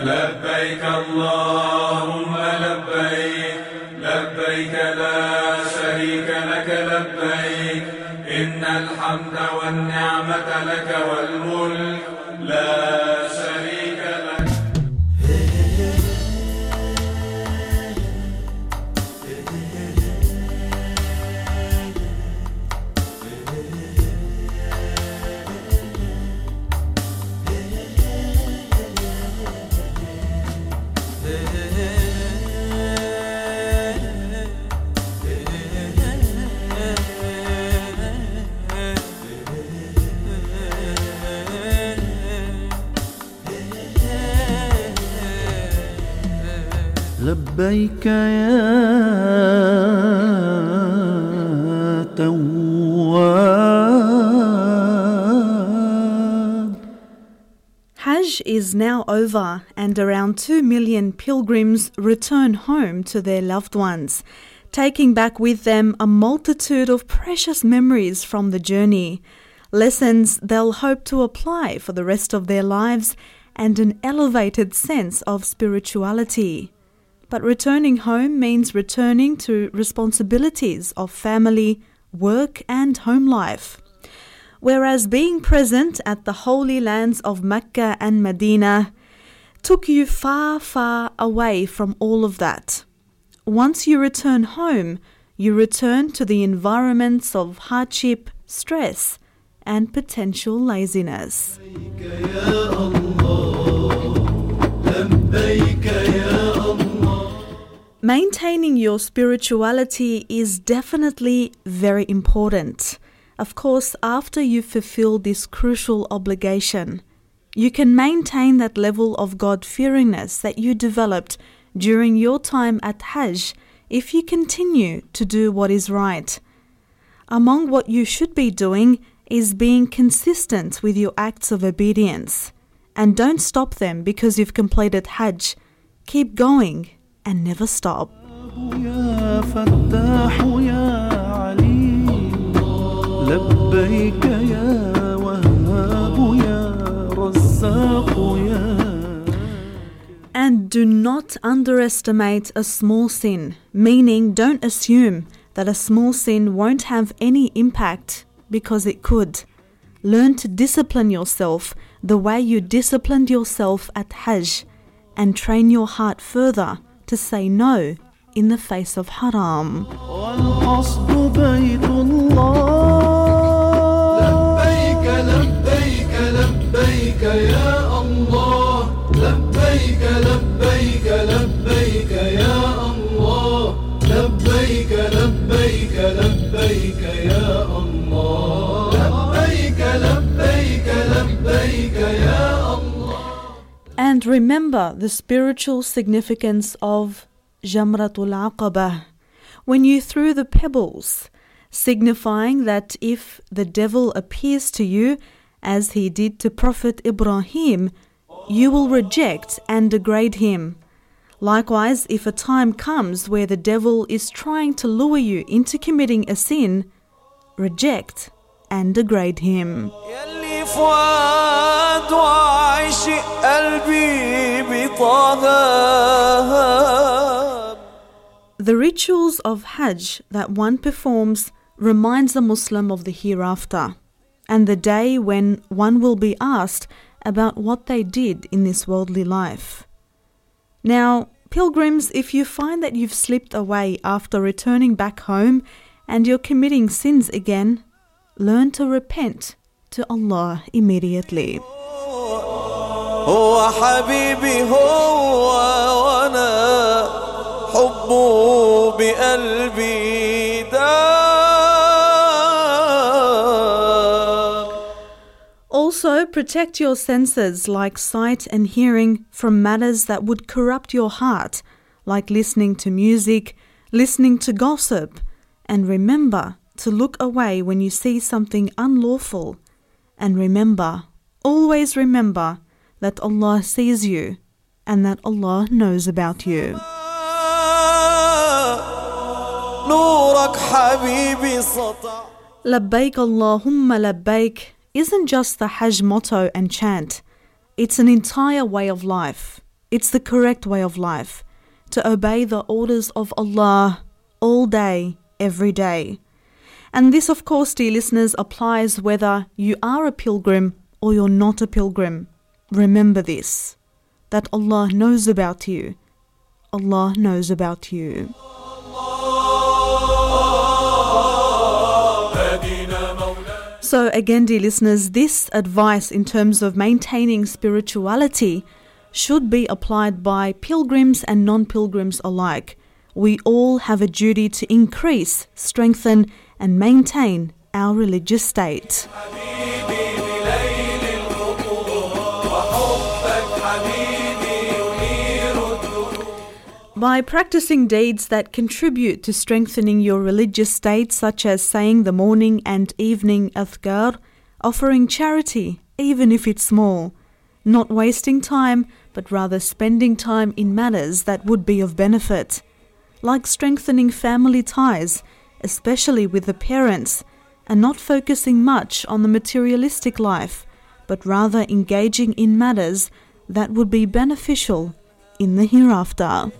لبيك اللهم لبيك لبيك لا شريك لك لبيك إن الحمد والنعمة لك والملك لا شريك لك. لبيك يا تواب. Hajj is now over and around 2 million pilgrims return home to their loved ones, taking back with them a multitude of precious memories from the journey, lessons they'll hope to apply for the rest of their lives, and an elevated sense of spirituality. But returning home means returning to responsibilities of family, work and home life. Whereas being present at the holy lands of Mecca and Medina took you far, far away from all of that. Once you return home, you return to the environments of hardship, stress and potential laziness. Maintaining your spirituality is definitely very important. Of course, after you fulfill this crucial obligation, you can maintain that level of God-fearingness that you developed during your time at Hajj if you continue to do what is right. Among what you should be doing is being consistent with your acts of obedience. And don't stop them because you've completed Hajj. Keep going and never stop. And do not underestimate a small sin, meaning don't assume that a small sin won't have any impact, because it could. Learn to discipline yourself the way you disciplined yourself at Hajj, and train your heart further to say no in the face of haram. And remember the spiritual significance of Jamratul Aqabah, when you threw the pebbles, signifying that if the devil appears to you, as he did to Prophet Ibrahim, you will reject and degrade him. Likewise, if a time comes where the devil is trying to lure you into committing a sin, reject and degrade him. The rituals of Hajj that one performs reminds a Muslim of the hereafter and the day when one will be asked about what they did in this worldly life. Now, pilgrims, if you find that you've slipped away after returning back home and you're committing sins again, learn to repent to Allah immediately. Also, protect your senses like sight and hearing from matters that would corrupt your heart, like listening to music, listening to gossip, and remember to look away when you see something unlawful. And remember, always remember, that Allah sees you and that Allah knows about you. Labbaik Allahumma labbaik isn't just the Hajj motto and chant. It's an entire way of life. It's the correct way of life, to obey the orders of Allah all day, every day. And this, of course, dear listeners, applies whether you are a pilgrim or you're not a pilgrim. Remember this, that Allah knows about you. Allah knows about you. So again, dear listeners, this advice in terms of maintaining spirituality should be applied by pilgrims and non-pilgrims alike. We all have a duty to increase, strengthen and maintain our religious state. By practicing deeds that contribute to strengthening your religious state, such as saying the morning and evening adhkar, offering charity, even if it's small, not wasting time, but rather spending time in matters that would be of benefit, like strengthening family ties, especially with the parents, and not focusing much on the materialistic life, but rather engaging in matters that would be beneficial in the hereafter.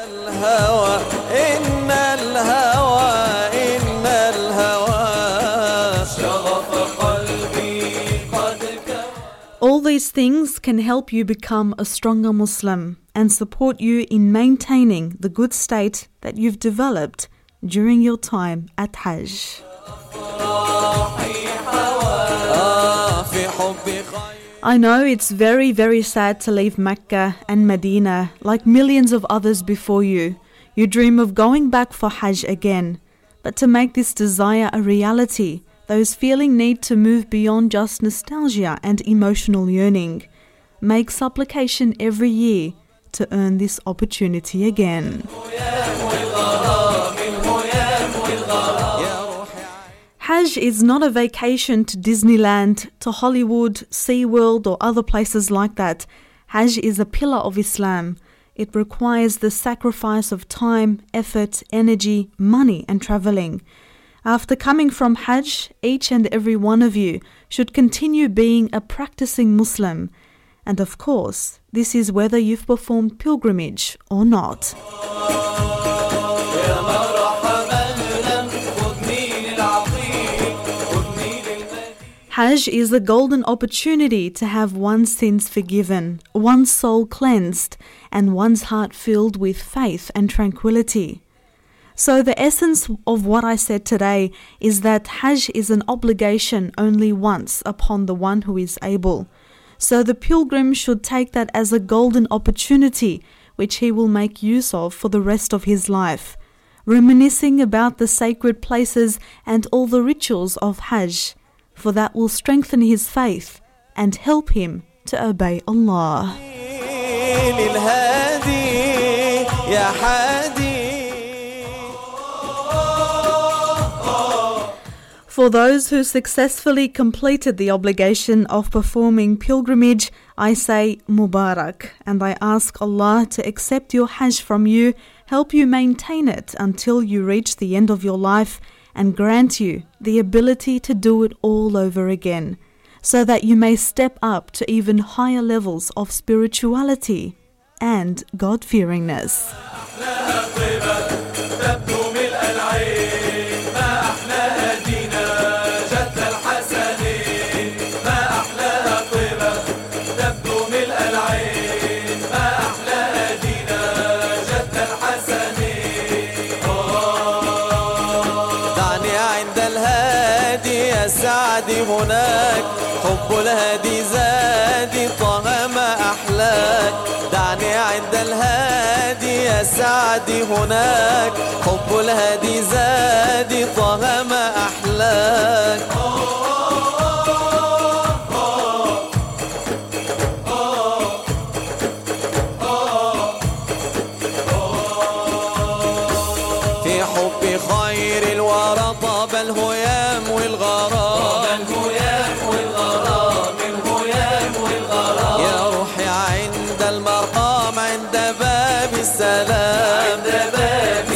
All these things can help you become a stronger Muslim and support you in maintaining the good state that you've developed during your time at Hajj. I know it's very, very sad to leave Mecca and Medina like millions of others before you. You dream of going back for Hajj again. But to make this desire a reality, those feeling need to move beyond just nostalgia and emotional yearning. Make supplication every year to earn this opportunity again. Hajj is not a vacation to Disneyland, to Hollywood, SeaWorld or other places like that. Hajj is a pillar of Islam. It requires the sacrifice of time, effort, energy, money and travelling. After coming from Hajj, each and every one of you should continue being a practicing Muslim. And of course, this is whether you've performed pilgrimage or not. Hajj is a golden opportunity to have one's sins forgiven, one's soul cleansed, and one's heart filled with faith and tranquility. So the essence of what I said today is that Hajj is an obligation only once upon the one who is able. So the pilgrim should take that as a golden opportunity which he will make use of for the rest of his life, reminiscing about the sacred places and all the rituals of Hajj, for that will strengthen his faith and help him to obey Allah. For those who successfully completed the obligation of performing pilgrimage, I say Mubarak, and I ask Allah to accept your Hajj from you, help you maintain it until you reach the end of your life, and grant you the ability to do it all over again, so that you may step up to even higher levels of spirituality and God-fearingness. سعدي هناك حب الهادي زادي طه ما أحلاك دعني عند الهادي يا سعدي هناك حب الهادي زادي طه ما أحلاك في حب خير الورى طاب الهيام والغرام السلام عند باب